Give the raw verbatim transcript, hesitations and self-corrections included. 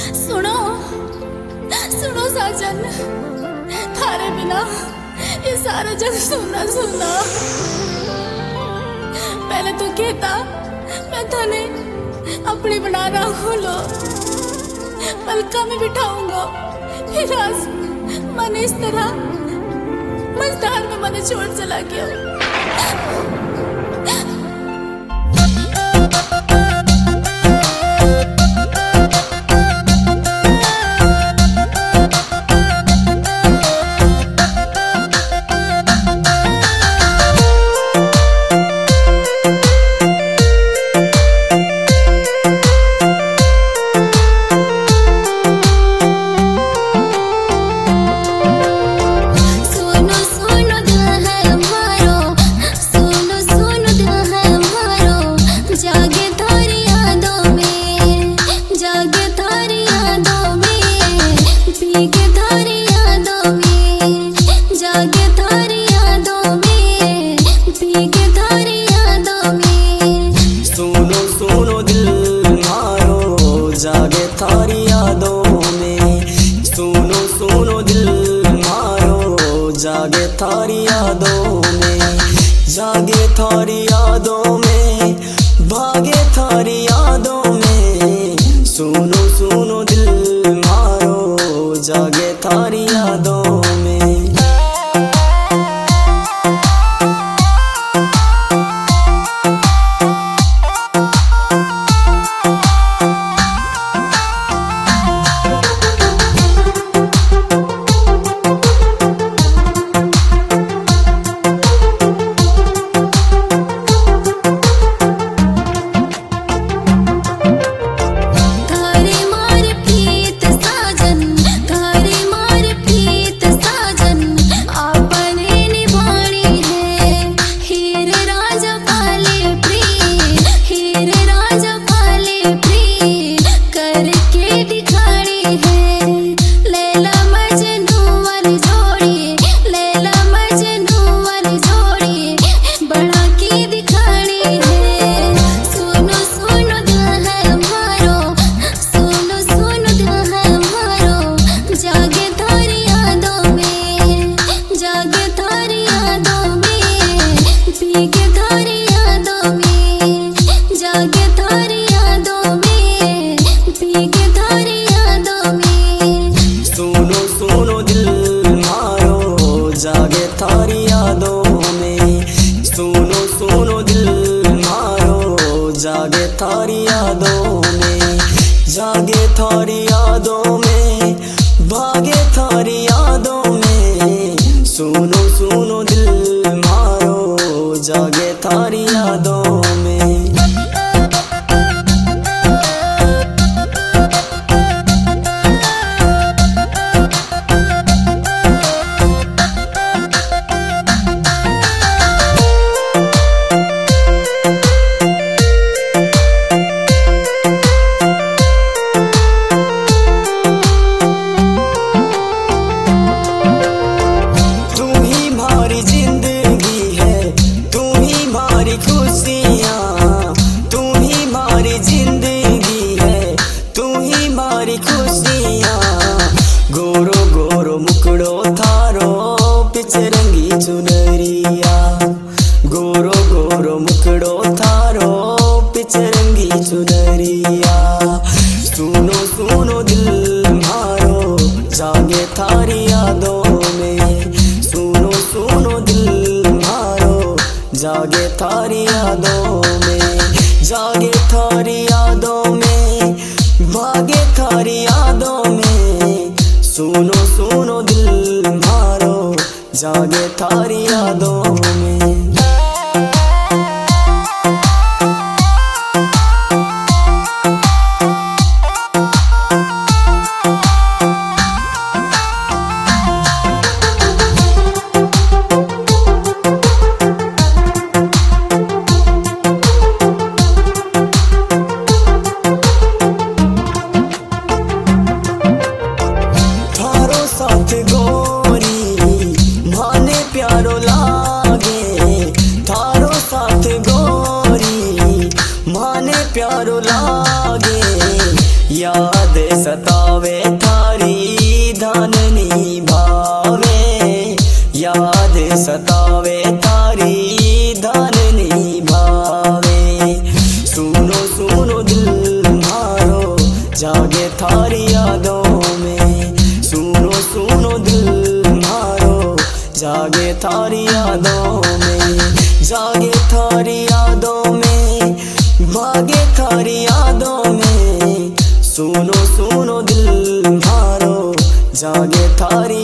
सुनो सुनो साजन, थारे बिना ये सारा जग सुना सुना। पहले तो कहता मैं थाने अपनी बना रहा लो, पलका में बिठाऊंगा, फिर आज मन इस तरह मझधार में मन छोड़ चला गया। जागे थारी यादों में, सुनो सुनो दिल मारो, जागे थारी यादों में, जागे थारी यादों में, भागे थारी यादों में, सुनो सुनो दिल मारो, जागे थारी यादों में। जागे थारी यादों में, सुनो सुनो दिल मारो, जागे थारी यादों में, जागे थारी यादों में, भागे थारी यादों में, सुनो सुनो दिल मारो, जागे थारी यादों में। गोरो गोरो मुकड़ो थारो पिचरंगी चुनरिया, गोरो गोरो मुकड़ो थारो पिचरंगी चुनरिया, सुनो सुनो दिल मारो, जागे थारी यादों में, सुनो सुनो दिल मारो, जागे थारी यादों में, जागे थारी यादों में, भागे थारी यादों में, सुनो सुनो दिल मारो, जागे थारी यादों में। सतावे थारी धाननी भावे, याद सतावे थारी धाननी भावे। सुनो सुनो दिल मारो जागे थारी यादों में, सुनो सुनो दिल मारो जागे थारी यादों में, जागे थारी यादों में, भागे थारी यादों में। सुनो सुनो दिल मारो जागे थारी